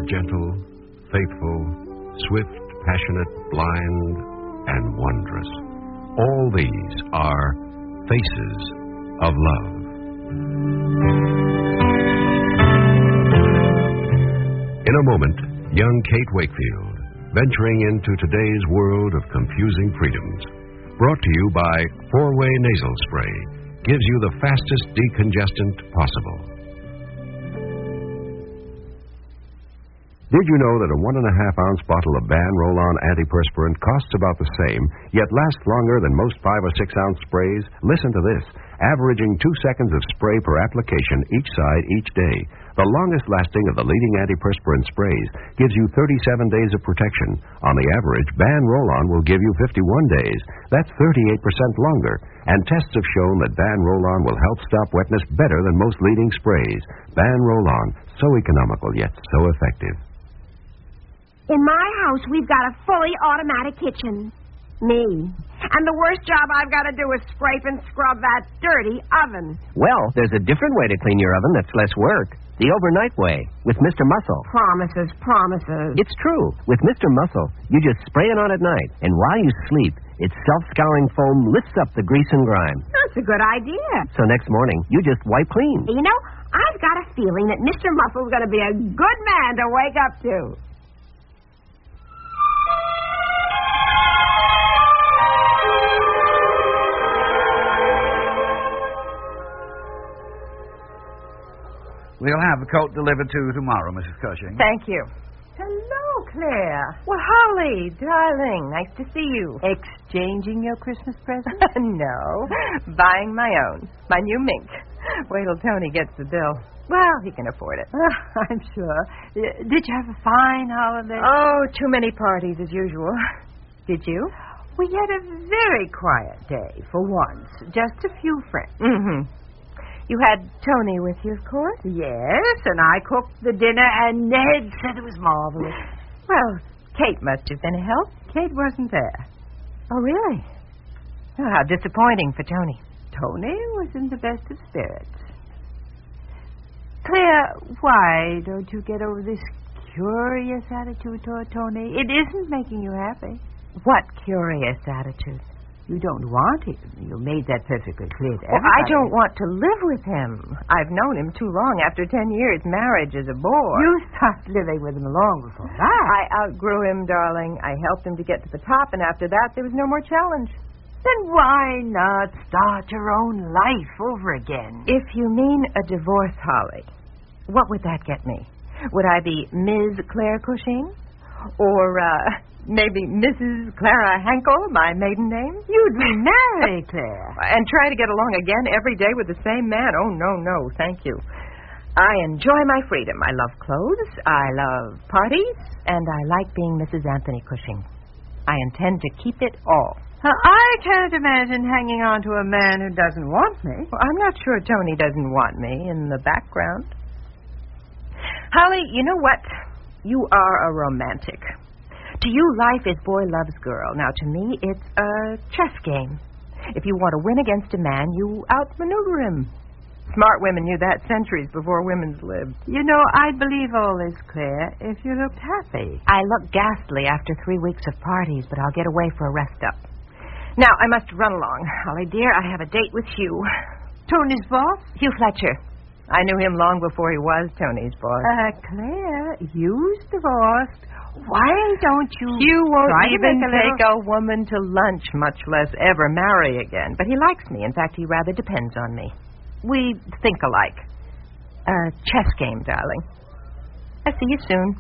gentle, faithful, swift, passionate, blind, and wondrous. All these are faces of love. In a moment, young Kate Wakefield, venturing into today's world of confusing freedoms. Brought to you by 4-Way Nasal Spray. Gives you the fastest decongestant possible. Did you know that a 1.5-ounce bottle of Ban Roll-On antiperspirant costs about the same, yet lasts longer than most 5 or 6-ounce sprays? Listen to this. Averaging 2 seconds of spray per application each side each day. The longest lasting of the leading antiperspirant sprays gives you 37 days of protection. On the average, Ban Roll-On will give you 51 days. That's 38% longer. And tests have shown that Ban Roll-On will help stop wetness better than most leading sprays. Ban Roll-On, so economical yet so effective. In my house, we've got a fully automatic kitchen. Me. And the worst job I've got to do is scrape and scrub that dirty oven. Well, there's a different way to clean your oven that's less work. The overnight way, with Mr. Muscle. Promises. It's true. With Mr. Muscle, you just spray it on at night, and while you sleep, its self-scouring foam lifts up the grease and grime. That's a good idea. So next morning, you just wipe clean. You know, I've got a feeling that Mr. Muscle's going to be a good man to wake up to. We'll have the coat delivered to you tomorrow, Mrs. Cushing. Thank you. Hello, Claire. Well, Holly, darling, nice to see you. Exchanging your Christmas present? No, buying my own. My new mink. Wait till Tony gets the bill. Well, he can afford it. I'm sure. Did you have a fine holiday? Oh, too many parties as usual. Did you? We had a very quiet day, for once. Just a few friends. Mm-hmm. You had Tony with you, of course? Yes, and I cooked the dinner, and Ned said it was marvelous. Well, Kate must have been a help. Kate wasn't there. Oh, really? Oh, how disappointing for Tony. Tony was in the best of spirits. Claire, why don't you get over this curious attitude toward Tony? It isn't making you happy. What curious attitude? You don't want him. You made that perfectly clear to everybody. I don't want to live with him. I've known him too long. After 10 years, marriage is a bore. You stopped living with him long before that. I outgrew him, darling. I helped him to get to the top, and after that, there was no more challenge. Then why not start your own life over again? If you mean a divorce, Holly, what would that get me? Would I be Ms. Claire Cushing? Or, maybe Mrs. Clara Hankel, my maiden name? You'd remarry, Claire. And try to get along again every day with the same man? Oh, no, thank you. I enjoy my freedom. I love clothes, I love parties, and I like being Mrs. Anthony Cushing. I intend to keep it all. I can't imagine hanging on to a man who doesn't want me. Well, I'm not sure Tony doesn't want me in the background. Holly, you know what? You are a romantic. To you, life is boy loves girl. Now, to me, it's a chess game. If you want to win against a man, you outmaneuver him. Smart women knew that centuries before women's lived. You know, I'd believe all this, Claire, if you looked happy. I look ghastly after 3 weeks of parties, but I'll get away for a rest-up. Now, I must run along. Holly, dear, I have a date with Hugh. Tony's boss? Hugh Fletcher. I knew him long before he was Tony's boss. Claire, Hugh's divorced. Why don't you... Hugh won't even take a woman to lunch, much less ever marry again. But he likes me. In fact, he rather depends on me. We think alike. A chess game, darling. I'll see you soon.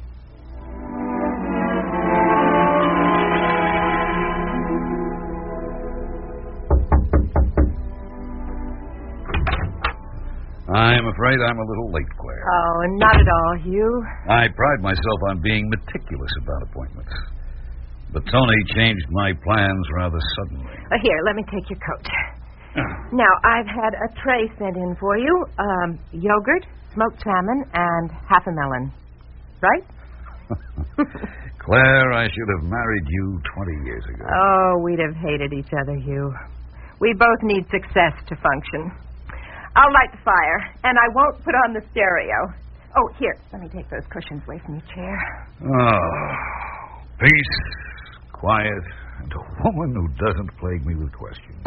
I'm afraid I'm a little late, Claire. Oh, not at all, Hugh. I pride myself on being meticulous about appointments. But Tony changed my plans rather suddenly. Here, let me take your coat. Now, I've had a tray sent in for you. Yogurt, smoked salmon, and half a melon. Right? Claire, I should have married you 20 years ago. Oh, we'd have hated each other, Hugh. We both need success to function. I'll light the fire, and I won't put on the stereo. Oh, here. Let me take those cushions away from your chair. Oh, peace, quiet, and a woman who doesn't plague me with questions.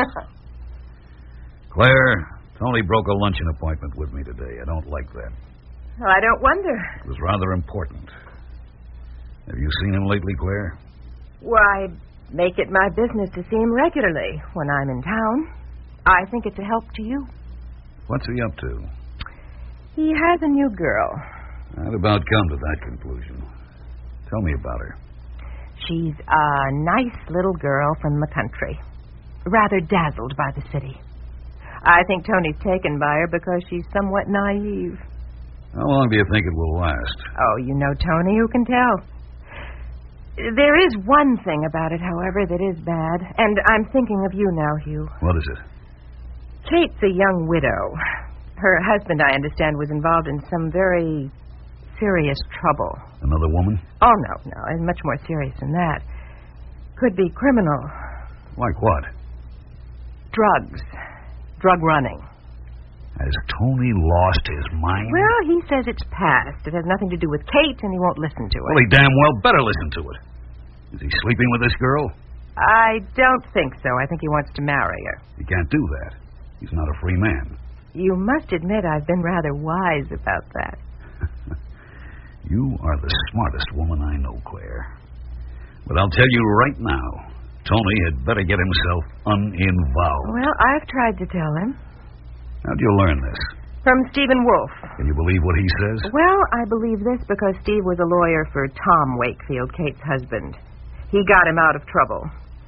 Claire, Tony broke a luncheon appointment with me today. I don't like that. Well, I don't wonder. It was rather important. Have you seen him lately, Claire? Why, make it my business to see him regularly when I'm in town. I think it's a help to you. What's he up to? He has a new girl. I'd about come to that conclusion. Tell me about her. She's a nice little girl from the country. Rather dazzled by the city. I think Tony's taken by her because she's somewhat naive. How long do you think it will last? Oh, you know Tony, who can tell? There is one thing about it, however, that is bad. And I'm thinking of you now, Hugh. What is it? Kate's a young widow. Her husband, I understand, was involved in some very serious trouble. Another woman? Oh, no, and much more serious than that. Could be criminal. Like what? Drugs. Drug running. Has Tony lost his mind? Well, he says it's past. It has nothing to do with Kate, and he won't listen to it. Well, he damn well better listen to it. Is he sleeping with this girl? I don't think so. I think he wants to marry her. He can't do that. He's not a free man. You must admit I've been rather wise about that. You are the smartest woman I know, Claire. But I'll tell you right now, Tony had better get himself uninvolved. Well, I've tried to tell him. How'd you learn this? From Stephen Wolfe. Can you believe what he says? Well, I believe this because Steve was a lawyer for Tom Wakefield, Kate's husband. He got him out of trouble.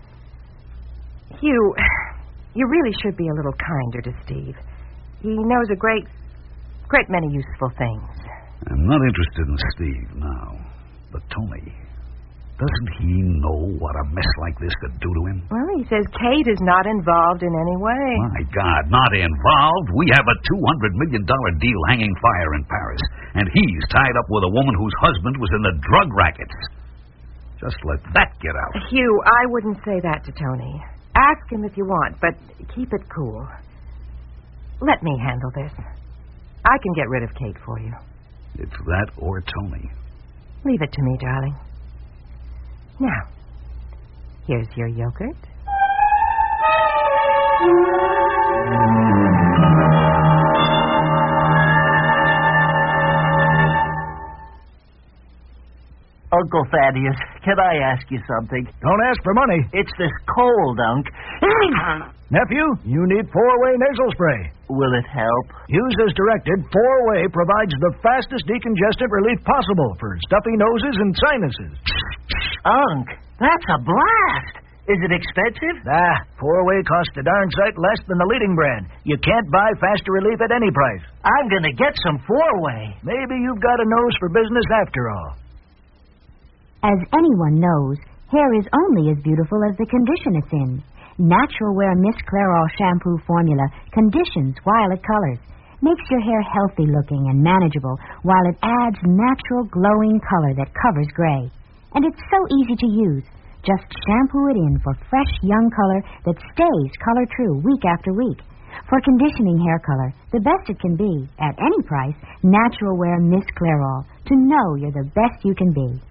Hugh, you really should be a little kinder to Steve. He knows a great many useful things. I'm not interested in Steve now. But Tony, doesn't he know what a mess like this could do to him? Well, he says Kate is not involved in any way. My God, not involved? We have a $200 million deal hanging fire in Paris, and he's tied up with a woman whose husband was in the drug rackets. Just let that get out. Hugh, I wouldn't say that to Tony. Ask him if you want, but keep it cool. Let me handle this. I can get rid of Kate for you. It's that or Tony. Leave it to me, darling. Now, here's your yogurt. Uncle Thaddeus, can I ask you something? Don't ask for money. It's this cold, Unc. Nephew, you need 4-way nasal spray. Will it help? Use as directed, 4-way provides the fastest decongestant relief possible for stuffy noses and sinuses. Unc, that's a blast. Is it expensive? 4-way costs a darn sight less than the leading brand. You can't buy faster relief at any price. I'm going to get some 4-way. Maybe you've got a nose for business after all. As anyone knows, hair is only as beautiful as the condition it's in. Natural Wear Miss Clairol shampoo formula conditions while it colors, makes your hair healthy looking and manageable while it adds natural glowing color that covers gray. And it's so easy to use. Just shampoo it in for fresh young color that stays color true week after week. For conditioning hair color, the best it can be, at any price, Natural Wear Miss Clairol, to know you're the best you can be.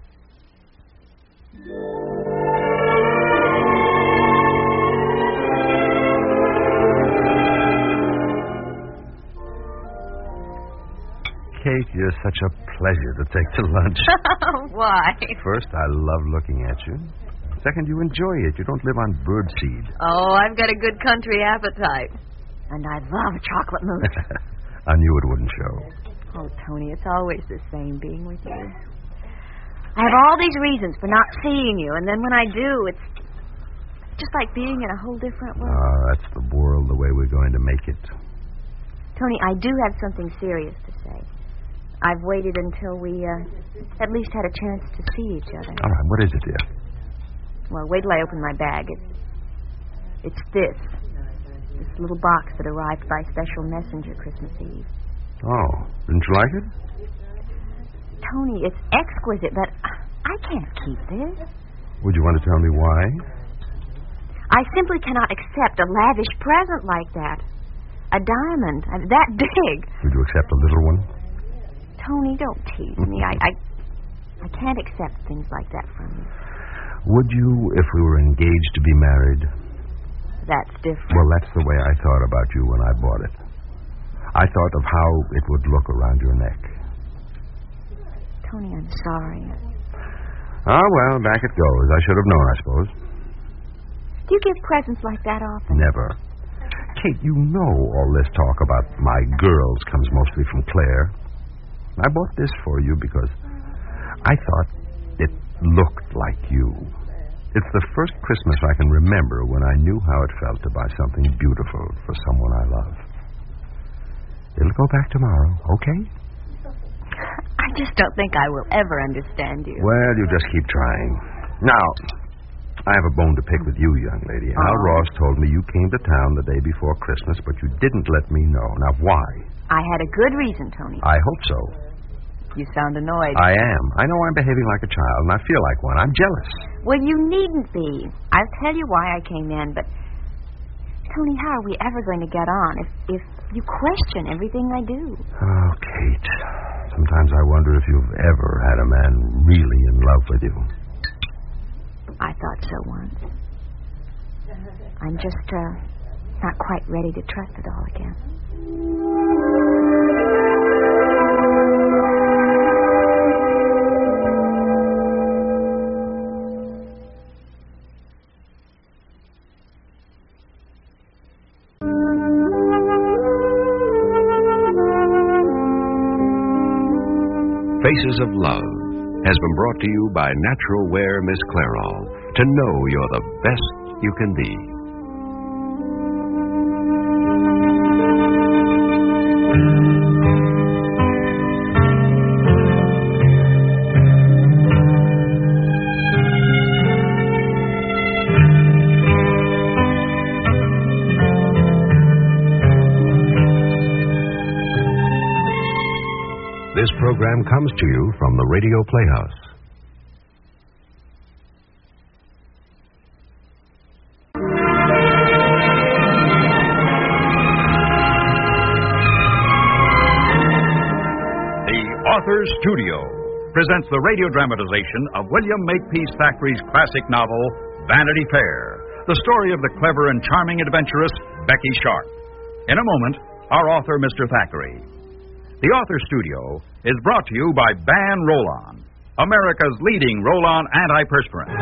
Kate, you're such a pleasure to take to lunch. Why? First, I love looking at you. Second, you enjoy it. You don't live on birdseed. Oh, I've got a good country appetite. And I love chocolate mousse. I knew it wouldn't show. Oh, Tony, it's always the same being with you. I have all these reasons for not seeing you, and then when I do, it's just like being in a whole different world. That's the world, the way we're going to make it. Tony, I do have something serious to say. I've waited until we at least had a chance to see each other. All right, what is it, dear? Well, wait till I open my bag. It's this little box that arrived by special messenger Christmas Eve. Oh, didn't you like it? Tony, it's exquisite, but I can't keep this. Would you want to tell me why? I simply cannot accept a lavish present like that. A diamond, that big. Would you accept a little one? Tony, don't tease me. I can't accept things like that from you. Would you if we were engaged to be married? That's different. Well, that's the way I thought about you when I bought it. I thought of how it would look around your neck. Tony, I'm sorry. Oh, well, back it goes. I should have known, I suppose. Do you give presents like that often? Never. Kate, you know all this talk about my girls comes mostly from Claire. I bought this for you because I thought it looked like you. It's the first Christmas I can remember when I knew how it felt to buy something beautiful for someone I love. It'll go back tomorrow, okay? I just don't think I will ever understand you. Well, you just keep trying. Now, I have a bone to pick with you, young lady. Al Ross told me you came to town the day before Christmas, but you didn't let me know. Now, why? I had a good reason, Tony. I hope so. You sound annoyed. I am. I know I'm behaving like a child, and I feel like one. I'm jealous. Well, you needn't be. I'll tell you why I came in, but... Tony, how are we ever going to get on if you question everything I do? Oh, Kate. Sometimes I wonder if you've ever had a man really in love with you. I thought so once. I'm just not quite ready to trust it all again. Faces of Love has been brought to you by Natural Wear Miss Clairol. To know you're the best you can be. This program comes to you from the Radio Playhouse. The Author Studio presents the radio dramatization of William Makepeace Thackeray's classic novel, Vanity Fair, the story of the clever and charming adventuress, Becky Sharp. In a moment, our author, Mr. Thackeray. The Author Studio is brought to you by Ban Roll-On, America's leading roll-on antiperspirant.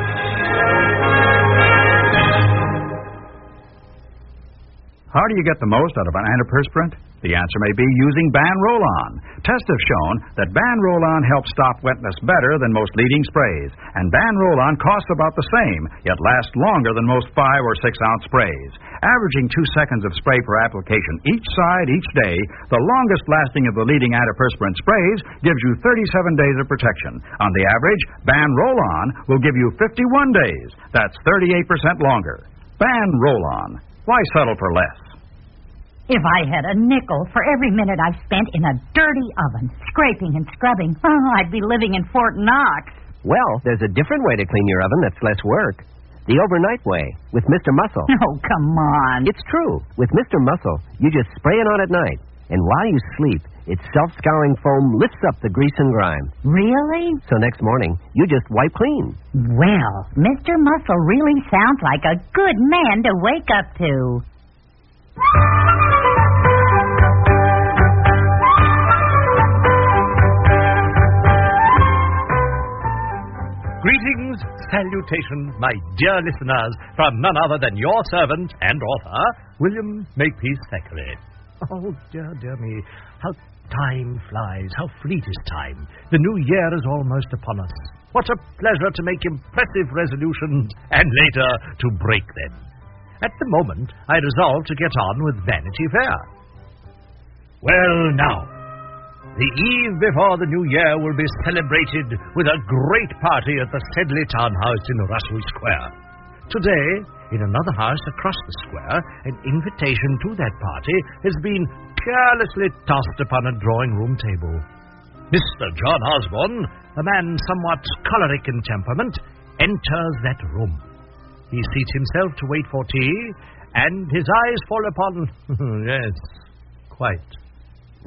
How do you get the most out of an antiperspirant? The answer may be using Ban Roll-On. Tests have shown that Ban Roll-On helps stop wetness better than most leading sprays, and Ban Roll-On costs about the same, yet lasts longer than most 5 or 6 ounce sprays. Averaging 2 seconds of spray per application each side each day, the longest lasting of the leading antiperspirant sprays gives you 37 days of protection. On the average, Ban Roll-On will give you 51 days. That's 38% longer. Ban Roll-On. Why settle for less? If I had a nickel for every minute I spent in a dirty oven, scraping and scrubbing, I'd be living in Fort Knox. Well, there's a different way to clean your oven that's less work. The overnight way, with Mr. Muscle. Oh, come on. It's true. With Mr. Muscle, you just spray it on at night. And while you sleep, its self-scouring foam lifts up the grease and grime. Really? So next morning, you just wipe clean. Well, Mr. Muscle really sounds like a good man to wake up to. Greetings, salutations, my dear listeners, from none other than your servant and author, William Makepeace Thackeray. Oh, dear, dear me, how time flies, how fleet is time. The new year is almost upon us. What a pleasure to make impressive resolutions, and later to break them. At the moment, I resolve to get on with Vanity Fair. Well, now, the eve before the new year will be celebrated with a great party at the Sedley Townhouse in Russell Square. Today, in another house across the square, an invitation to that party has been carelessly tossed upon a drawing-room table. Mr. John Osborne, a man somewhat choleric in temperament, enters that room. He seats himself to wait for tea, and his eyes fall upon... yes, quite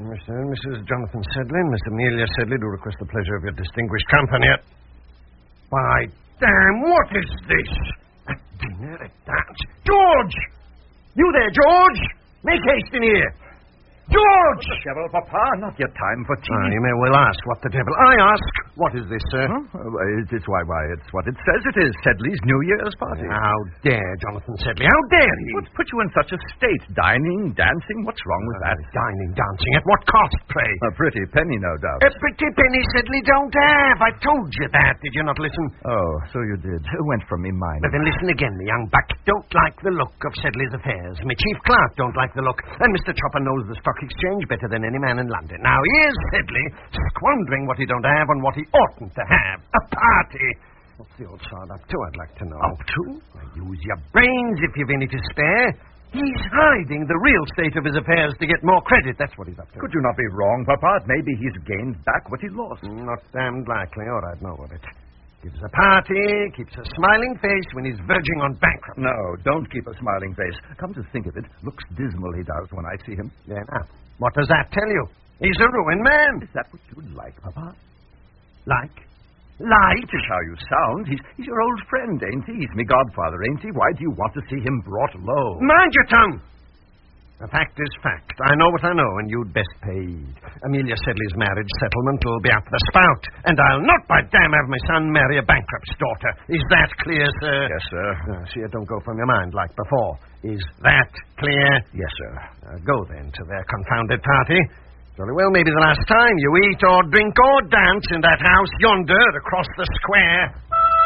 Mr. and Mrs. Jonathan Sedley and Miss Amelia Sedley do request the pleasure of your distinguished company at... Why, damn, what is this? A dinner at that? George! You there, George? Make haste in here. George! What the devil, Papa? Not yet time for tea. You may well ask what the devil. I ask, what is this, sir? It's why, it's what it says it is. Sedley's New Year's party. How dare Jonathan Sedley? How dare he? What's put you in such a state? Dining, dancing? What's wrong with that? Dining, dancing. At what cost, pray? A pretty penny, no doubt. A pretty penny Sedley don't have. I told you that. Did you not listen? Oh, so you did. It went from me mind. But then listen again. The young buck don't like the look of Sedley's affairs. My chief clerk don't like the look. And Mr. Chopper knows the stock exchange better than any man in London. Now, here's Sedley squandering what he don't have and what he oughtn't to have. A party. What's the old sod up to, I'd like to know. Up to? Well, use your brains if you've any to spare. He's hiding the real state of his affairs to get more credit. That's what he's up to. Could you not be wrong, Papa? Maybe he's gained back what he lost. Not damned likely. All right, know what it. Gives a party, keeps a smiling face when he's verging on bankruptcy. No, don't keep a smiling face. Come to think of it, looks dismal he does when I see him. Yeah, now, what does that tell you? He's a ruined man. Is that what you'd like, Papa? Like? Like? That is how you sound. He's your old friend, ain't he? He's me godfather, ain't he? Why do you want to see him brought low? Mind your tongue! The fact is fact. I know what I know, and you'd best pay heed. Amelia Sedley's marriage settlement will be up the spout, and I'll not, by damn, have my son marry a bankrupt's daughter. Is that clear, sir? Yes, sir. See, it don't go from your mind like before. Is that clear? Yes, sir. Go, then, to their confounded party. Jolly well, maybe the last time you eat or drink or dance in that house yonder across the square.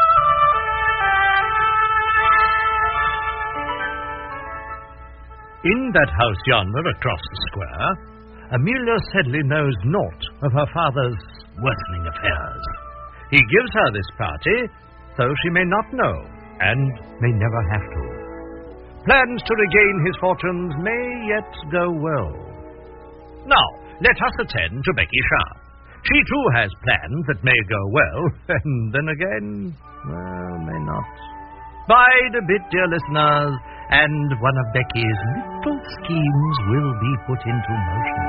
In that house yonder across the square, Amelia Sedley knows naught of her father's worsening affairs. He gives her this party so she may not know and may never have to. Plans to regain his fortunes may yet go well. Now, let us attend to Becky Sharp. She too has plans that may go well, and then again, well, may not. Bide a bit, dear listeners, and one of Becky's little schemes will be put into motion.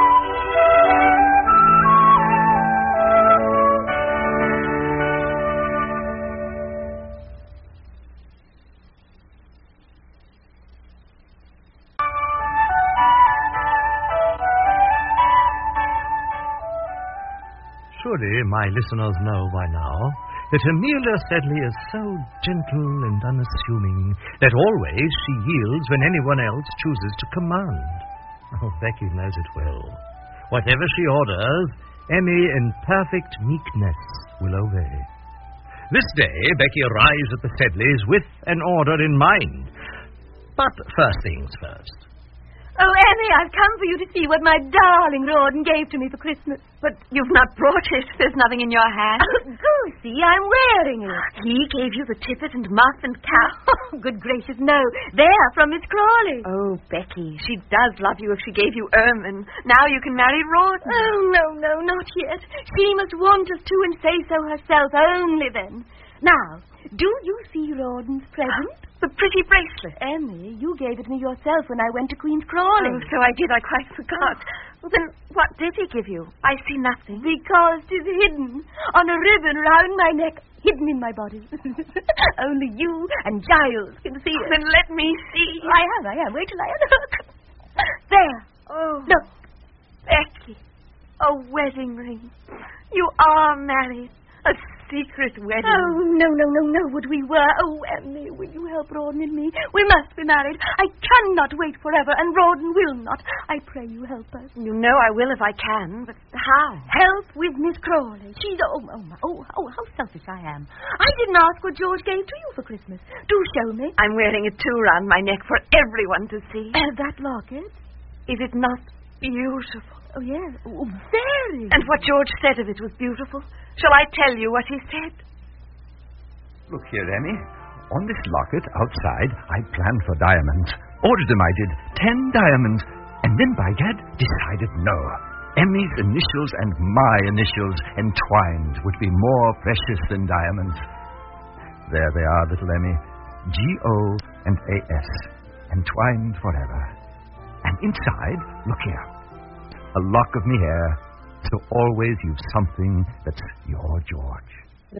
Surely my listeners know by now that Amelia Sedley is so gentle and unassuming that always she yields when anyone else chooses to command. Oh, Becky knows it well. Whatever she orders, Emmy in perfect meekness will obey. This day, Becky arrives at the Sedleys with an order in mind. But first things first. Oh, Emmy, I've come for you to see what my darling Rawdon gave to me for Christmas. But you've not brought it. There's nothing in your hand. Oh, Goosey, I'm wearing it. He gave you the tippet and muff and cap. Oh, good gracious, no. They're from Miss Crawley. Oh, Becky, she does love you if she gave you ermine. Now you can marry Rawdon. Oh, no, not yet. She must want us to and say so herself only then. Now, do you see Rawdon's present? The pretty bracelet. Emmy, you gave it me yourself when I went to Queen's Crawley. Oh, so I did. I quite forgot. Well, then what did he give you? I see nothing. Because 'tis hidden on a ribbon round my neck, hidden in my body. Only you and Giles can see it. Then let me see. I am. Wait till I look. There. Oh. Look. Becky. A wedding ring. You are married. A secret wedding. Oh, no, would we were. Oh, Emmy, will you help Rawdon and me? We must be married. I cannot wait forever, and Rawdon will not. I pray you help us. You know I will if I can, but how? Help with Miss Crawley. She's... Oh, how selfish I am. I didn't ask what George gave to you for Christmas. Do show me. I'm wearing it too round my neck for everyone to see. That locket? Is it not beautiful? Oh, yes. Oh, very. And what George said of it was beautiful. Shall I tell you what he said? Look here, Emmy. On this locket outside, I planned for diamonds. Ordered them, I did. 10 diamonds. And then, by gad, decided no. Emmy's initials and my initials entwined would be more precious than diamonds. There they are, little Emmy. G-O and A-S. Entwined forever. And inside, look here. a lock of me hair. So always you've something that's your George.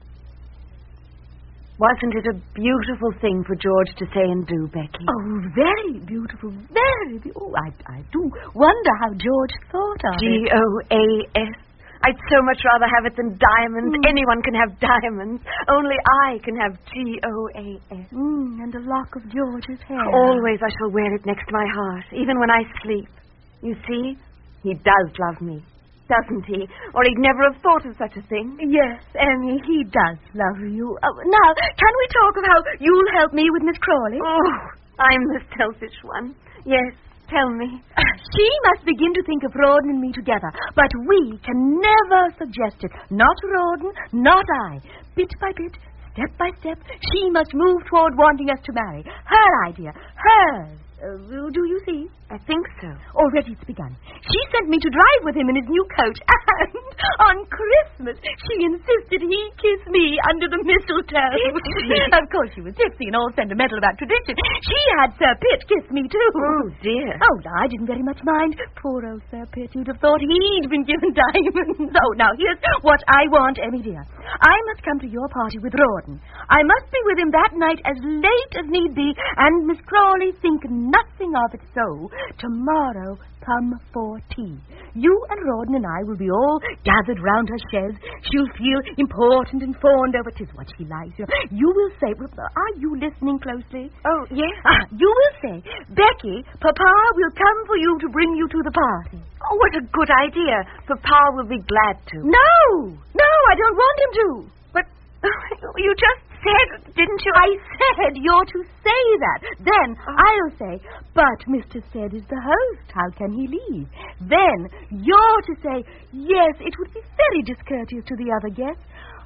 Wasn't it a beautiful thing for George to say and do, Becky? Oh, very beautiful, very beautiful. Oh, I do wonder how George thought of it. G-O-A-S. I'd so much rather have it than diamonds. Anyone can have diamonds. Only I can have G-O-A-S. And a lock of George's hair. Always I shall wear it next to my heart, even when I sleep. You see, he does love me. Doesn't he? Or he'd never have thought of such a thing. Yes, Emmy, he does love you. Now, can we talk of how you'll help me with Miss Crawley? Oh, I'm the selfish one. Yes, tell me. She must begin to think of Rawdon and me together, but we can never suggest it. Not Rawdon, not I. Bit by bit, step by step, she must move toward wanting us to marry. Her idea, hers. Do you see? I think so. Already it's begun. She sent me to drive with him in his new coach, and on Christmas she insisted he kiss me under the mistletoe. Of course she was tipsy and all sentimental about tradition. She had Sir Pitt kiss me too. Oh, dear. Oh, no, I didn't very much mind. Poor old Sir Pitt. You'd have thought he'd been given diamonds. Oh, now, here's what I want, Emmy dear. I must come to your party with Rawdon. I must be with him that night as late as need be, and Miss Crawley think nothing of it. So, tomorrow, come for tea. You and Rawdon and I will be all gathered round her chaise. She'll feel important and fawned over. 'Tis what she likes. You will say, are you listening closely? Oh, yes. You will say, Becky, Papa will come for you to bring you to the party. Oh, what a good idea. Papa will be glad to. No, I don't want him to. But you just said, didn't you? I said you're to say that. Then I'll say, but Mr. Said is the host. How can he leave? Then you're to say, yes, it would be very discourteous to the other guests.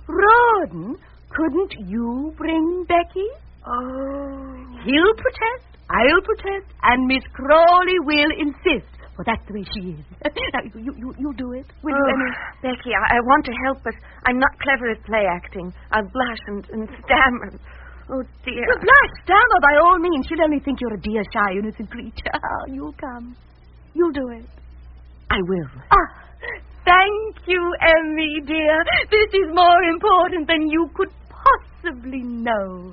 Rawdon, couldn't you bring Becky? Oh. He'll protest, I'll protest, and Miss Crawley will insist. Well, that's the way she is. Now, you'll do it, will you, Emmy? Becky, I want to help, but I'm not clever at play acting. I'll blush and stammer. Oh, dear. Well, blush, stammer, by all means. She'll only think you're a dear, shy, innocent creature. You'll come. You'll do it. I will. Thank you, Emmy, dear. This is more important than you could possibly know.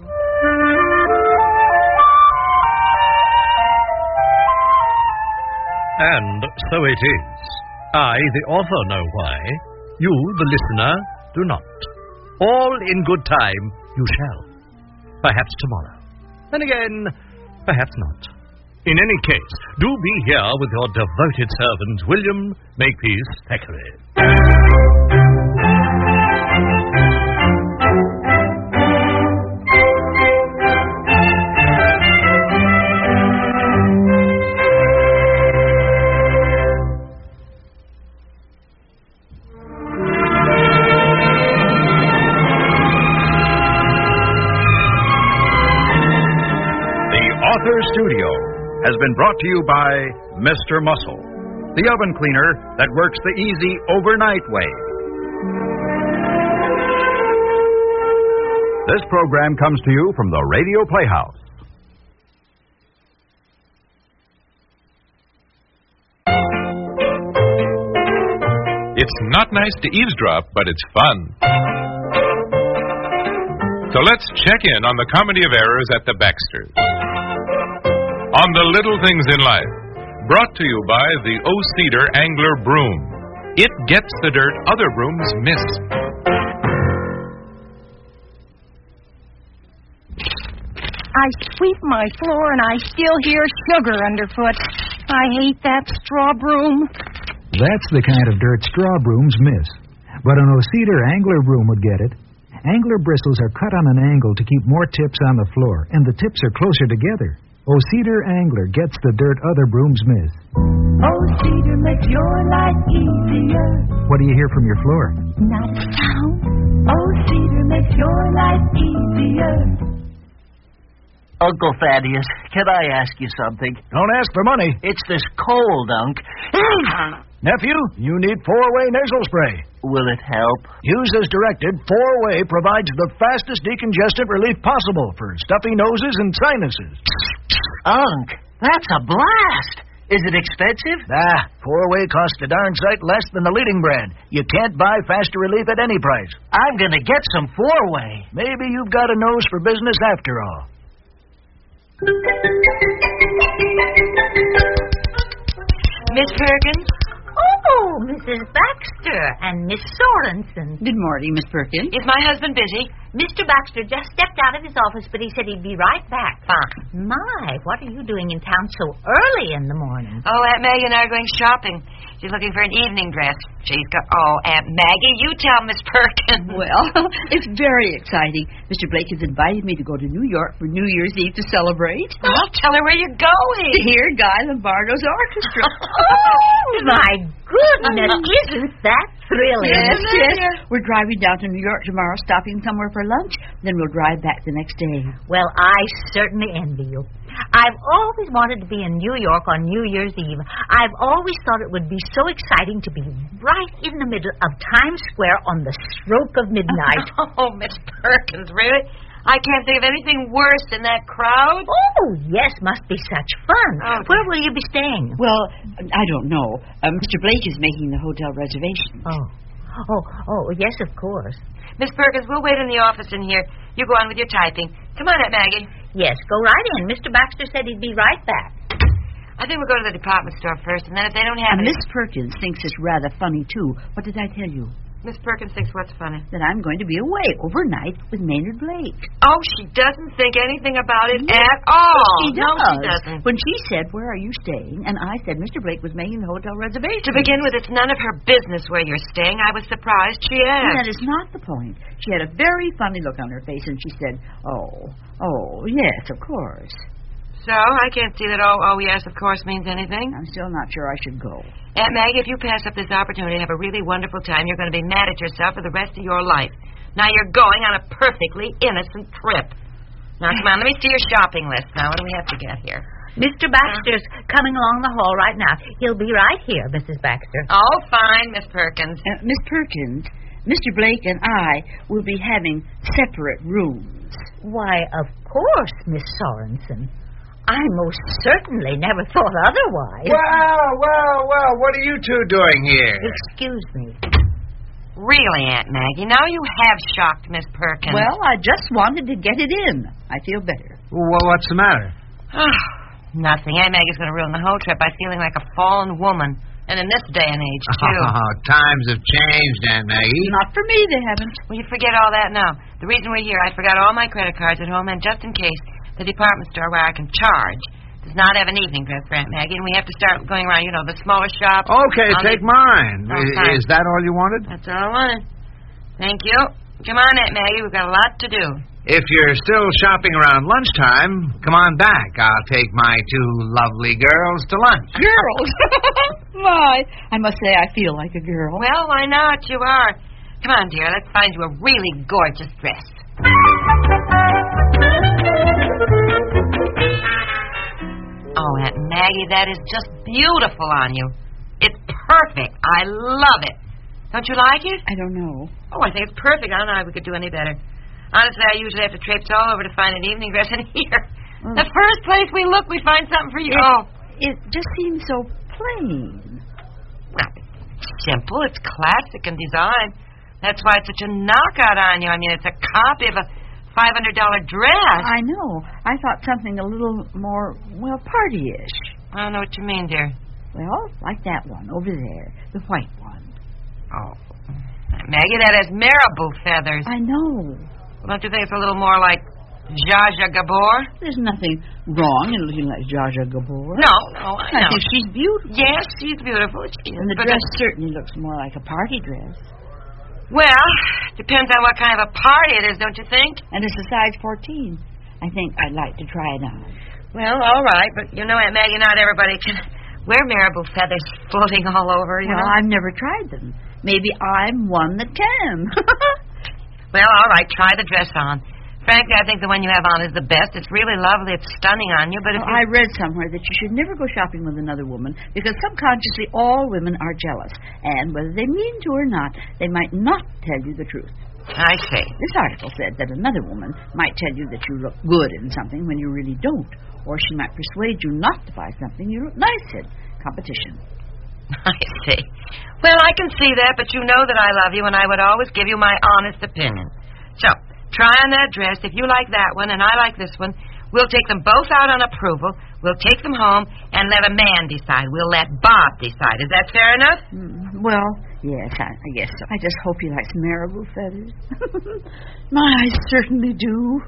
And so it is. I, the author, know why. You, the listener, do not. All in good time, you shall. Perhaps tomorrow. Then again, perhaps not. In any case, do be here with your devoted servant, William Makepeace Thackeray. Studio has been brought to you by Mr. Muscle, the oven cleaner that works the easy overnight way. This program comes to you from the Radio Playhouse. It's not nice to eavesdrop, but it's fun. So let's check in on the comedy of errors at the Baxters. On the little things in life, brought to you by the O-Cedar Angler Broom. It gets the dirt other brooms miss. I sweep my floor and I still hear sugar underfoot. I hate that straw broom. That's the kind of dirt straw brooms miss. But an O-Cedar Angler Broom would get it. Angler bristles are cut on an angle to keep more tips on the floor, and the tips are closer together. O-Cedar Angler gets the dirt other brooms miss. O-Cedar makes your life easier. What do you hear from your floor? Not a sound. O-Cedar makes your life easier. Uncle Thaddeus, can I ask you something? Don't ask for money. It's this cold, Unc. Nephew, you need 4-way nasal spray. Will it help? Use as directed. 4-way provides the fastest decongestant relief possible for stuffy noses and sinuses. Unc, that's a blast. Is it expensive? Ah, four-way costs a darn sight less than the leading brand. You can't buy Faster Relief at any price. I'm going to get some four-way. Maybe you've got a nose for business after all. Miss Perkins? Oh, Mrs. Baxter and Miss Sorensen. Good morning, Miss Perkins. Is my husband busy? Mr. Baxter just stepped out of his office, but he said he'd be right back. My, what are you doing in town so early in the morning? Oh, Aunt Maggie and I are going shopping. She's looking for an evening dress. She's got... Oh, Aunt Maggie, you tell Miss Perkins. Well, it's very exciting. Mr. Blake has invited me to go to New York for New Year's Eve to celebrate. Well, tell her where you're going. To hear Guy Lombardo's orchestra. Oh, my goodness. Isn't that thrilling? Yes. We're driving down to New York tomorrow, stopping somewhere for lunch. Then we'll drive back the next day. Well, I certainly envy you. I've always wanted to be in New York on New Year's Eve. I've always thought it would be so exciting to be right in the middle of Times Square on the stroke of midnight. Oh, Miss Perkins, really? I can't think of anything worse than that crowd. Oh, yes, must be such fun. Oh, where will you be staying? Well, I don't know. Mr. Blake is making the hotel reservations. Oh, yes, of course. Miss Perkins, we'll wait in the office in here. You go on with your typing. Come on, Aunt Maggie. Yes, go right in. Mr. Baxter said he'd be right back. I think we'll go to the department store first, and then if they don't have And it... Miss Perkins thinks it's rather funny, too. What did I tell you? Miss Perkins thinks what's funny? That I'm going to be away overnight with Maynard Blake. Oh, she doesn't think anything about it at all. She does. No, she doesn't. When she said, "Where are you staying?" and I said, "Mr. Blake was making the hotel reservation." To begin with, it's none of her business where you're staying. I was surprised she asked. That is not the point. She had a very funny look on her face, and she said, Oh, yes, of course. So, I can't see that oh, yes, of course means anything. I'm still not sure I should go. Aunt Maggie, if you pass up this opportunity to have a really wonderful time, you're going to be mad at yourself for the rest of your life. Now you're going on a perfectly innocent trip. Now, come on, let me see your shopping list. Now, what do we have to get here? Mr. Baxter's coming along the hall right now. He'll be right here, Mrs. Baxter. Oh, fine, Miss Perkins. Miss Perkins, Mr. Blake and I will be having separate rooms. Why, of course, Miss Sorensen. I most certainly never thought otherwise. Well, what are you two doing here? Excuse me. Really, Aunt Maggie, now you have shocked Miss Perkins. Well, I just wanted to get it in. I feel better. Well, what's the matter? Nothing. Aunt Maggie's going to ruin the whole trip by feeling like a fallen woman. And in this day and age, too. Oh, times have changed, Aunt Maggie. Not for me, they haven't. Well, you forget all that now. The reason we're here, I forgot all my credit cards at home, and just in case, the department store where I can charge does not have an evening dress for Aunt Maggie, and we have to start going around, the smaller shops. Okay, take mine. Fine. Is that all you wanted? That's all I wanted. Thank you. Come on, Aunt Maggie, we've got a lot to do. If you're still shopping around lunchtime, come on back. I'll take my two lovely girls to lunch. Girls? My, I must say I feel like a girl. Well, why not? You are. Come on, dear, let's find you a really gorgeous dress. Oh, Aunt Maggie, that is just beautiful on you. It's perfect. I love it. Don't you like it? I don't know. Oh, I think it's perfect. I don't know how we could do any better. Honestly, I usually have to traipse all over to find an evening dress in here. The first place we look, we find something for you. It just seems so plain. Well, it's simple. It's classic in design. That's why it's such a knockout on you. I mean, it's a copy of a $500 dress. I know. I thought something a little more, party-ish. I don't know what you mean, dear. Well, like that one over there, the white one. Oh, Maggie, that has marabou feathers. I know. Well, don't you think it's a little more like Zsa Zsa Gabor? There's nothing wrong in looking like Zsa Zsa Gabor. No, I know. I think she's beautiful. Yes, she's beautiful. And the dress certainly looks more like a party dress. Well, depends on what kind of a party it is, don't you think? And it's a size 14. I think I'd like to try it on. Well, all right, but Aunt Maggie, not everybody can wear marabou feathers floating all over, you know. I've never tried them. Maybe I'm one that can. Well, all right, try the dress on. Frankly, I think the one you have on is the best. It's really lovely. It's stunning on you, but I read somewhere that you should never go shopping with another woman because subconsciously all women are jealous. And whether they mean to or not, they might not tell you the truth. I say, this article said that another woman might tell you that you look good in something when you really don't. Or she might persuade you not to buy something you look nice in. Competition. I see. Well, I can see that, but you know that I love you, and I would always give you my honest opinion. So, try on that dress. If you like that one and I like this one, we'll take them both out on approval. We'll take them home and let a man decide. We'll let Bob decide. Is that fair enough? Well, yes, I guess so. I just hope he likes marabou feathers. I certainly do.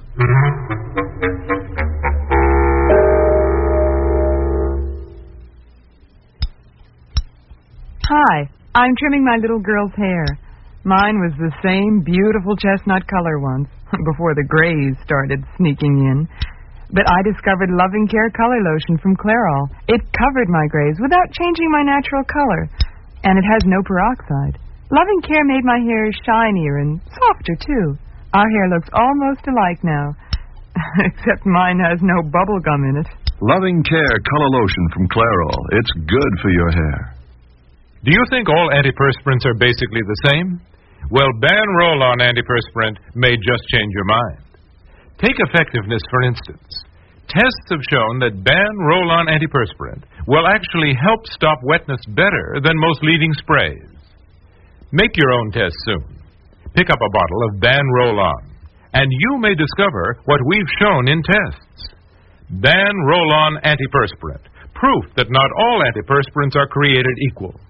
Hi, I'm trimming my little girl's hair. Mine was the same beautiful chestnut color once, before the grays started sneaking in. But I discovered Loving Care Color Lotion from Clairol. It covered my grays without changing my natural color. And it has no peroxide. Loving Care made my hair shinier and softer, too. Our hair looks almost alike now. Except mine has no bubble gum in it. Loving Care Color Lotion from Clairol. It's good for your hair. Do you think all antiperspirants are basically the same? Well, Ban Roll-On antiperspirant may just change your mind. Take effectiveness, for instance. Tests have shown that Ban Roll-On antiperspirant will actually help stop wetness better than most leading sprays. Make your own test soon. Pick up a bottle of Ban Roll-On, and you may discover what we've shown in tests. Ban Roll-On antiperspirant, proof that not all antiperspirants are created equal.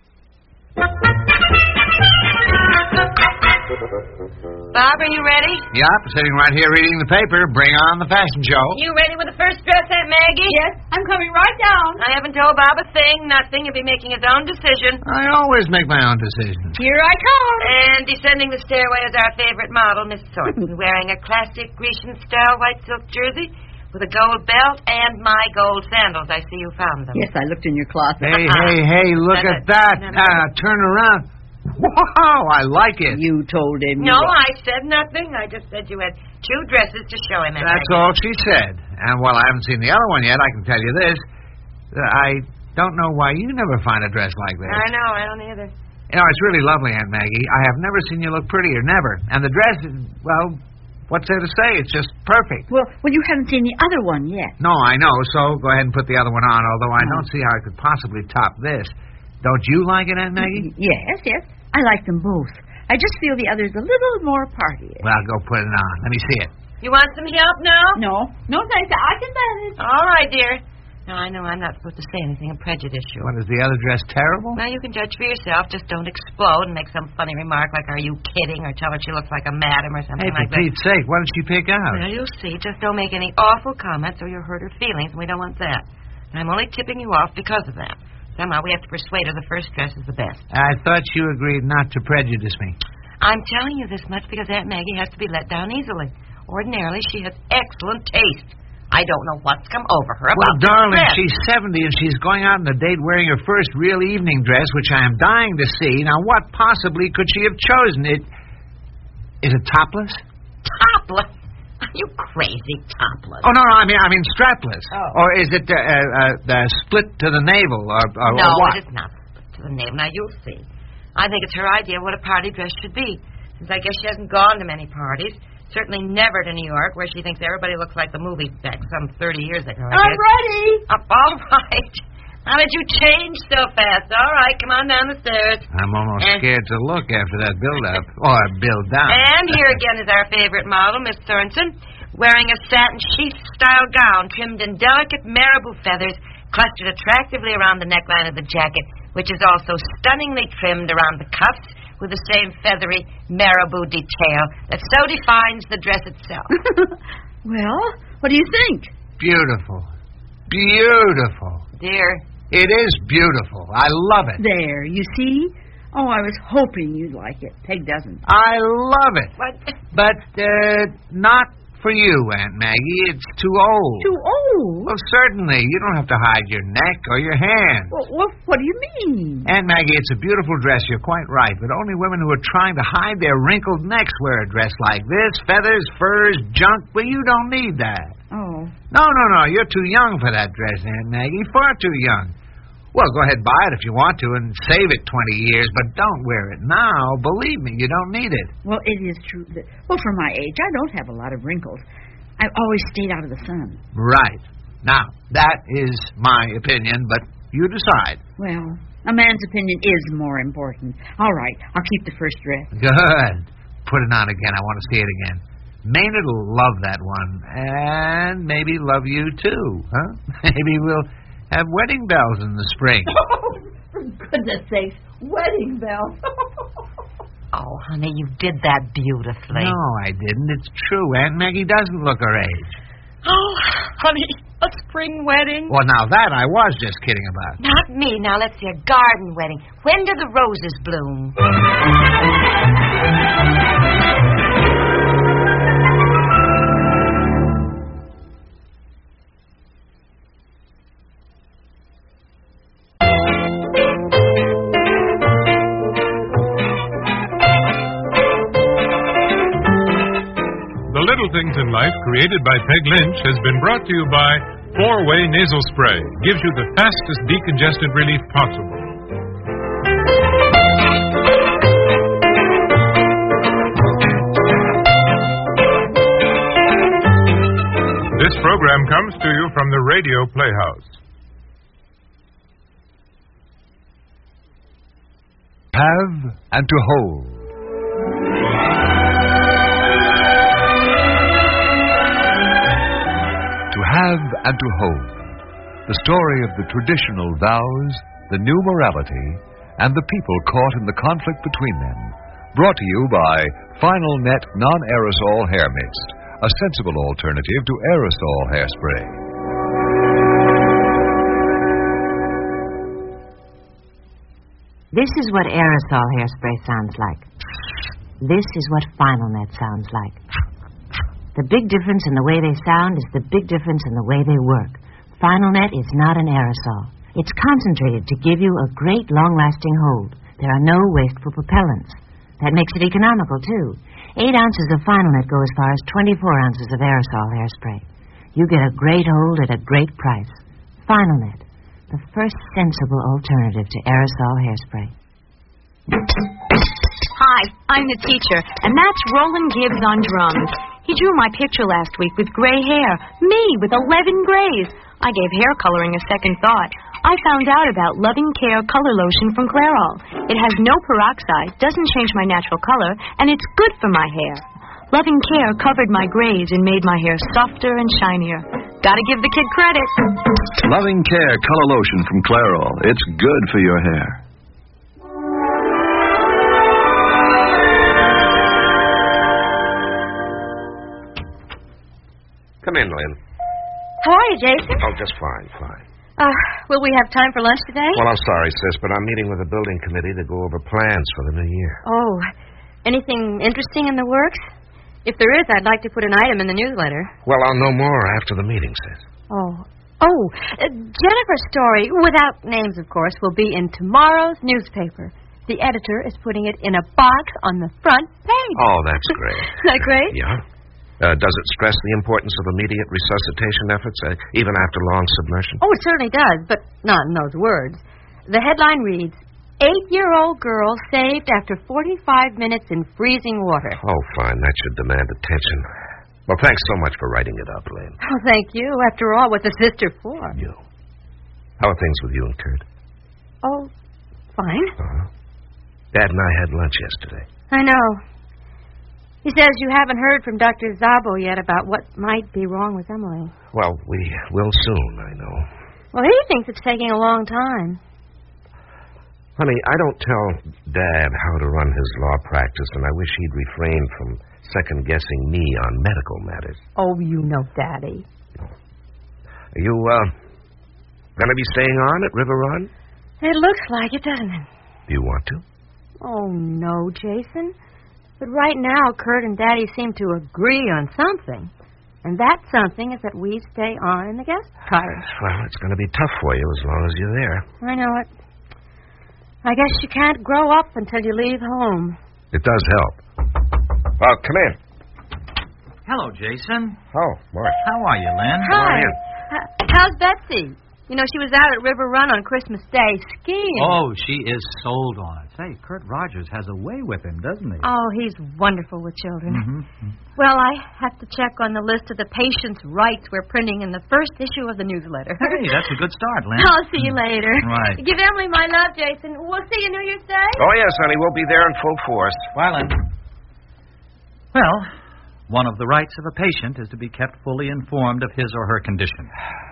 Bob, are you ready? Yep, sitting right here reading the paper. Bring on the fashion show. You ready with the first dress, Aunt Maggie? Yes, I'm coming right down. I haven't told Bob a thing, nothing. He'll be making his own decision. I always make my own decisions. Here I come. And descending the stairway is our favorite model, Miss Thornton, wearing a classic Grecian-style white silk jersey with a gold belt and my gold sandals. I see you found them. Yes, I looked in your closet. Hey, look at that. Turn around. Wow, I like it. You told him. No, I said nothing. I just said you had two dresses to show him. That's all she said. And while I haven't seen the other one yet, I can tell you this. I don't know why you never find a dress like this. I know, I don't either. You know, it's really lovely, Aunt Maggie. I have never seen you look prettier, never. And the dress, well, what's there to say? It's just perfect. Well, you haven't seen the other one yet. No, I know, so go ahead and put the other one on, although I don't see how it could possibly top this. Don't you like it, Aunt Maggie? Yes. I like them both. I just feel the other's a little more party. Well, go put it on. Let me see it. You want some help now? No, thanks. I can manage. All right, dear. Now, I know I'm not supposed to say anything and prejudice you. What, is the other dress terrible? Well, you can judge for yourself. Just don't explode and make some funny remark like, are you kidding? Or tell her she looks like a madam or something like that. Hey, for Pete's sake, what did she pick out? Well, you'll see. Just don't make any awful comments or you'll hurt her feelings, and we don't want that. And I'm only tipping you off because of that. Somehow we have to persuade her the first dress is the best. I thought you agreed not to prejudice me. I'm telling you this much because Aunt Maggie has to be let down easily. Ordinarily, she has excellent taste. I don't know what's come over her about Well, darling, this dress. she's 70 and she's going out on a date wearing her first real evening dress, which I am dying to see. Now, what possibly could she have chosen? Is it topless? Topless? Are you crazy, topless? Oh, no, I mean strapless. Oh. Or is it split to the navel or No, what? it is not split to the navel. Now, you'll see. I think it's her idea of what a party dress should be. Since I guess she hasn't gone to many parties. Certainly never to New York, where she thinks everybody looks like the movie back some 30 years ago. I'm ready. All right. How did you change so fast? All right, come on down the stairs. I'm almost scared to look after that build-up, or build-down. And here again is our favorite model, Miss Sorensen, wearing a satin sheath-style gown trimmed in delicate marabou feathers clustered attractively around the neckline of the jacket, which is also stunningly trimmed around the cuffs with the same feathery marabou detail that so defines the dress itself. Well, what do you think? Beautiful. Beautiful. Dear. It is beautiful. I love it. There, you see? Oh, I was hoping you'd like it. Peg doesn't. I love it. What? But not for you, Aunt Maggie. It's too old. Too old? Well, certainly. You don't have to hide your neck or your hands. Well, what do you mean? Aunt Maggie, it's a beautiful dress. You're quite right. But only women who are trying to hide their wrinkled necks wear a dress like this. Feathers, furs, junk. Well, you don't need that. Oh. No. You're too young for that dress, Aunt Maggie. Far too young. Well, go ahead and buy it if you want to and save it 20 years, but don't wear it now. Believe me, you don't need it. Well, it is true that, for my age, I don't have a lot of wrinkles. I've always stayed out of the sun. Right. Now, that is my opinion, but you decide. Well, a man's opinion is more important. All right, I'll keep the first dress. Good. Put it on again. I want to see it again. Maynard will love that one, and maybe love you too, huh? Maybe we'll have wedding bells in the spring. Oh, for goodness sakes, wedding bells. Oh, honey, you did that beautifully. No, I didn't. It's true. Aunt Maggie doesn't look her age. Oh, honey, a spring wedding? Well, now that I was just kidding about. Not me. Now let's see, a garden wedding. When do the roses bloom? The Little Things in Life, created by Peg Lynch, has been brought to you by 4-Way Nasal Spray. Gives you the fastest decongestant relief possible. This program comes to you from the Radio Playhouse. Have and to hold. To have and to hold. The story of the traditional vows, the new morality, and the people caught in the conflict between them. Brought to you by Final Net Non-Aerosol Hair Mist, a sensible alternative to aerosol hairspray. This is what aerosol hairspray sounds like. This is what Final Net sounds like. The big difference in the way they sound is the big difference in the way they work. Final Net is not an aerosol. It's concentrated to give you a great long-lasting hold. There are no wasteful propellants. That makes it economical, too. 8 ounces of Final Net go as far as 24 ounces of aerosol hairspray. You get a great hold at a great price. Final Net, the first sensible alternative to aerosol hairspray. Hi, I'm the teacher, and that's Roland Gibbs on drums. He drew my picture last week with gray hair. Me, with 11 grays. I gave hair coloring a second thought. I found out about Loving Care Color Lotion from Clairol. It has no peroxide, doesn't change my natural color, and it's good for my hair. Loving Care covered my grays and made my hair softer and shinier. Gotta give the kid credit. Loving Care Color Lotion from Clairol. It's good for your hair. Come in, Lynn. How are you, Jason? Oh, just fine. Will we have time for lunch today? Well, I'm sorry, sis, but I'm meeting with the building committee to go over plans for the new year. Oh, anything interesting in the works? If there is, I'd like to put an item in the newsletter. Well, I'll know more after the meeting, sis. Jennifer's story, without names, of course, will be in tomorrow's newspaper. The editor is putting it in a box on the front page. Oh, that's great. Isn't that great? Yeah. Does it stress the importance of immediate resuscitation efforts, even after long submersion? Oh, it certainly does, but not in those words. The headline reads, 8-year-old girl saved after 45 minutes in freezing water. Oh, fine. That should demand attention. Well, thanks so much for writing it up, Lynn. Oh, thank you. After all, what's a sister for? You. How are things with you and Kurt? Oh, fine. Uh-huh. Dad and I had lunch yesterday. I know. He says you haven't heard from Dr. Szabo yet about what might be wrong with Emily. Well, we will soon, I know. Well, he thinks it's taking a long time. Honey, I don't tell Dad how to run his law practice, and I wish he'd refrain from second-guessing me on medical matters. Oh, you know Daddy. Are you, going to be staying on at River Run? It looks like it, doesn't it? Do you want to? Oh, no, Jason. But right now, Kurt and Daddy seem to agree on something. And that something is that we stay on in the guest cottage. Well, it's going to be tough for you as long as you're there. I know it. I guess you can't grow up until you leave home. It does help. Well, come in. Hello, Jason. Oh, Mark. How are you, Lynn? Hi. How's Betsy? You know, she was out at River Run on Christmas Day skiing. Oh, she is sold on it. Say, Kurt Rogers has a way with him, doesn't he? Oh, he's wonderful with children. Mm-hmm. Well, I have to check on the list of the patients' rights we're printing in the first issue of the newsletter. Hey, that's a good start, Lynn. I'll see you later. Right. Give Emily my love, Jason. We'll see you New Year's Day. Oh, yes, honey. We'll be there in full force. Bye, Lynn. Well, one of the rights of a patient is to be kept fully informed of his or her condition.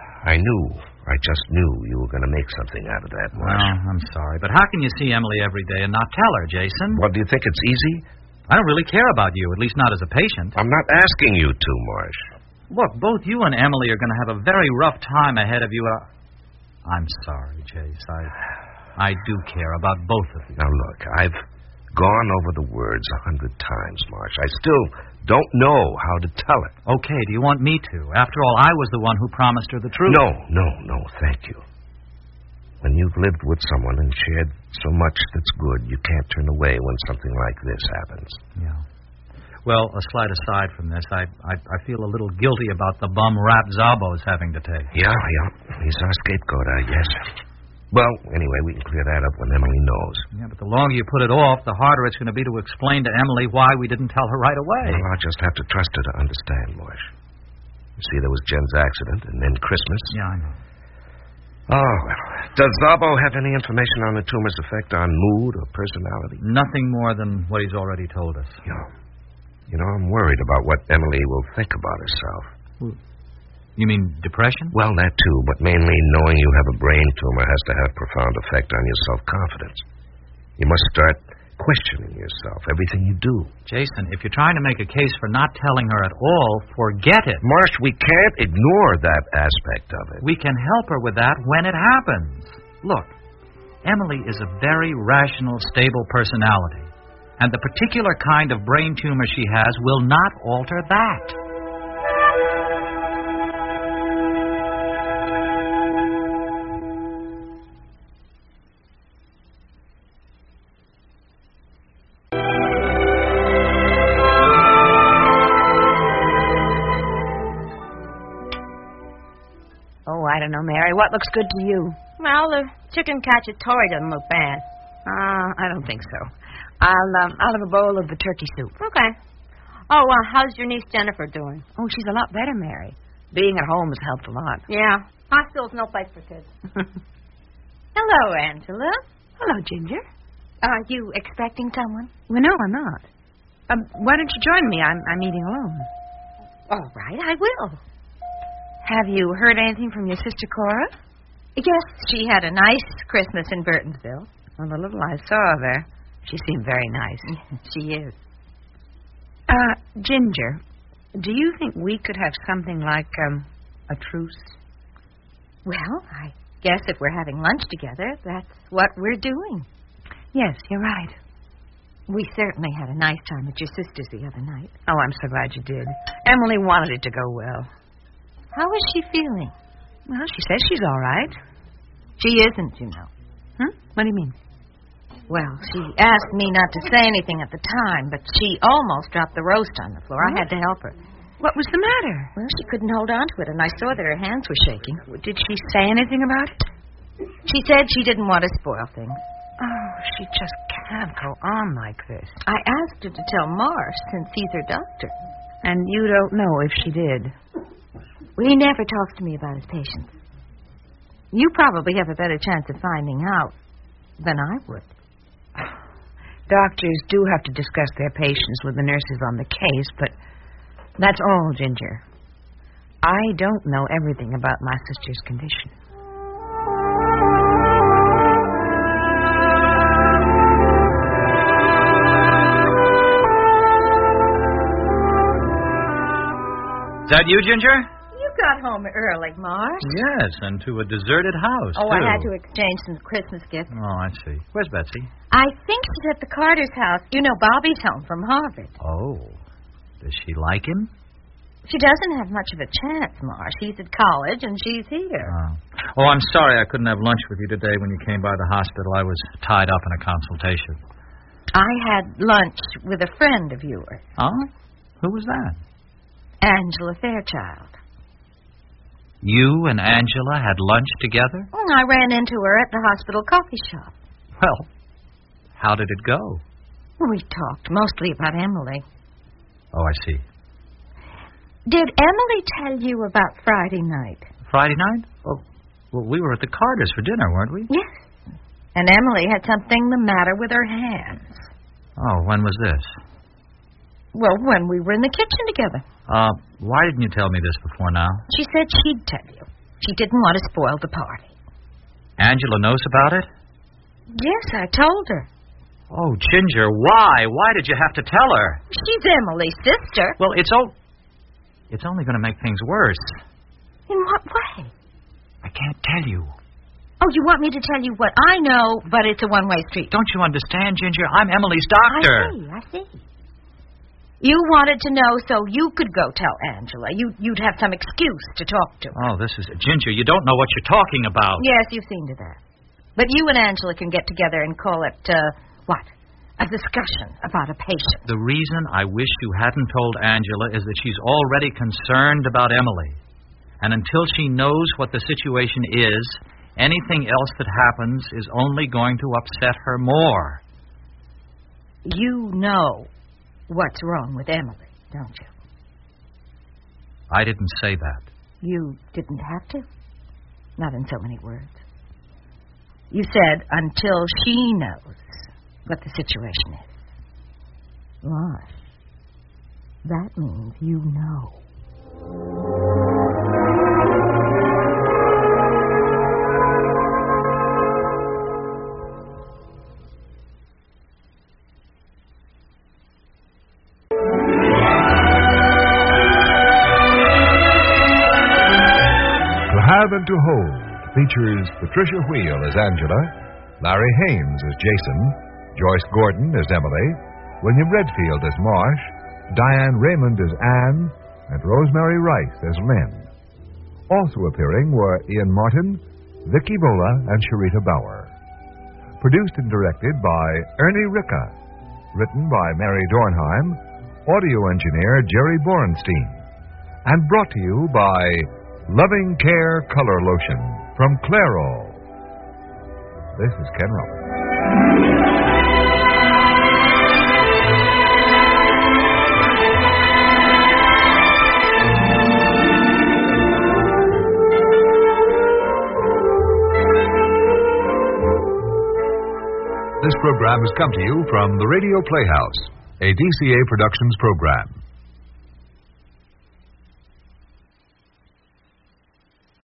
I just knew you were going to make something out of that, Marsh. Well, I'm sorry, but how can you see Emily every day and not tell her, Jason? Well, do you think it's easy? I don't really care about you, at least not as a patient. I'm not asking you to, Marsh. Look, both you and Emily are going to have a very rough time ahead of you. I'm sorry, Jace. I do care about both of you. Now, look, I've gone over the words 100 times, Marsh. I still don't know how to tell it. Okay, do you want me to? After all, I was the one who promised her the truth. No, thank you. When you've lived with someone and shared so much that's good, you can't turn away when something like this happens. Yeah. Well, a slight aside from this, I feel a little guilty about the bum rap Zabo's having to take. Yeah. He's our scapegoat, I guess. Well, anyway, we can clear that up when Emily knows. Yeah, but the longer you put it off, the harder it's going to be to explain to Emily why we didn't tell her right away. Well, I'll just have to trust her to understand, Marsh. You see, there was Jen's accident, and then Christmas. Yeah, I know. Oh, well. Does Zabo have any information on the tumor's effect on mood or personality? Nothing more than what he's already told us. Yeah. You know, I'm worried about what Emily will think about herself. You mean depression? Well, that too, but mainly knowing you have a brain tumor has to have profound effect on your self-confidence. You must start questioning yourself, everything you do. Jason, if you're trying to make a case for not telling her at all, forget it. Marsh, we can't ignore that aspect of it. We can help her with that when it happens. Look, Emily is a very rational, stable personality, and the particular kind of brain tumor she has will not alter that. I don't know, Mary. What looks good to you? Well, the chicken cacciatore doesn't look bad. I don't think so. I'll have a bowl of the turkey soup. Okay. Oh, how's your niece Jennifer doing? Oh, she's a lot better, Mary. Being at home has helped a lot. Yeah. Hospital's no place for kids. Hello, Angela. Hello, Ginger. Are you expecting someone? Well, no, I'm not. Why don't you join me? I'm eating alone. All right, I will. Have you heard anything from your sister Cora? Yes, she had a nice Christmas in Burtonsville. Well, the little I saw of her, she seemed very nice. She is. Ginger, do you think we could have something like a truce? Well, I guess if we're having lunch together, that's what we're doing. Yes, you're right. We certainly had a nice time at your sister's the other night. Oh, I'm so glad you did. Emily wanted it to go well. How is she feeling? Well, she says she's all right. She isn't, you know. What do you mean? Well, she asked me not to say anything at the time, but she almost dropped the roast on the floor. I had to help her. What was the matter? Well, she couldn't hold on to it, and I saw that her hands were shaking. Did she say anything about it? She said she didn't want to spoil things. Oh, she just can't go on like this. I asked her to tell Marsh, since he's her doctor. And you don't know if she did? Well, he never talks to me about his patients. You probably have a better chance of finding out than I would. Doctors do have to discuss their patients with the nurses on the case, but that's all, Ginger. I don't know everything about my sister's condition. Is that you, Ginger? You got home early, Marsh. Yes, and to a deserted house, Oh, too. I had to exchange some Christmas gifts. Oh, I see. Where's Betsy? I think she's at the Carter's house. You know, Bobby's home from Harvard. Oh. Does she like him? She doesn't have much of a chance, Marsh. He's at college, and she's here. Oh, I'm sorry I couldn't have lunch with you today when you came by the hospital. I was tied up in a consultation. I had lunch with a friend of yours. Oh? Who was that? Angela Fairchild. You and Angela had lunch together? I ran into her at the hospital coffee shop. Well, how did it go? We talked mostly about Emily. Oh, I see. Did Emily tell you about Friday night? Friday night? Oh, well, we were at the Carters for dinner, weren't we? Yes. And Emily had something the matter with her hands. Oh, when was this? Well, when we were in the kitchen together. Why didn't you tell me this before now? She said she'd tell you. She didn't want to spoil the party. Angela knows about it? Yes, I told her. Oh, Ginger, why? Why did you have to tell her? She's Emily's sister. Well, it's only going to make things worse. In what way? I can't tell you. Oh, you want me to tell you what I know, but it's a one-way street. Don't you understand, Ginger? I'm Emily's doctor. I see. You wanted to know so you could go tell Angela. You'd have some excuse to talk to her. Oh, this is... Ginger, you don't know what you're talking about. Yes, you've seen to that. But you and Angela can get together and call it, what? A discussion about a patient. The reason I wish you hadn't told Angela is that she's already concerned about Emily. And until she knows what the situation is, anything else that happens is only going to upset her more. You know what's wrong with Emily, don't you? I didn't say that. You didn't have to. Not in so many words. You said until she knows what the situation is. Why? That means you know. Have and to Hold features Patricia Wheel as Angela, Larry Haines as Jason, Joyce Gordon as Emily, William Redfield as Marsh, Diane Raymond as Anne, and Rosemary Rice as Lynn. Also appearing were Ian Martin, Vicky Vola, and Sharita Bauer. Produced and directed by Ernie Ricca. Written by Mary Dornheim, audio engineer Jerry Borenstein. And brought to you by Loving Care Color Lotion from Clairol. This is Ken Roberts. This program has come to you from the Radio Playhouse, a DCA Productions program.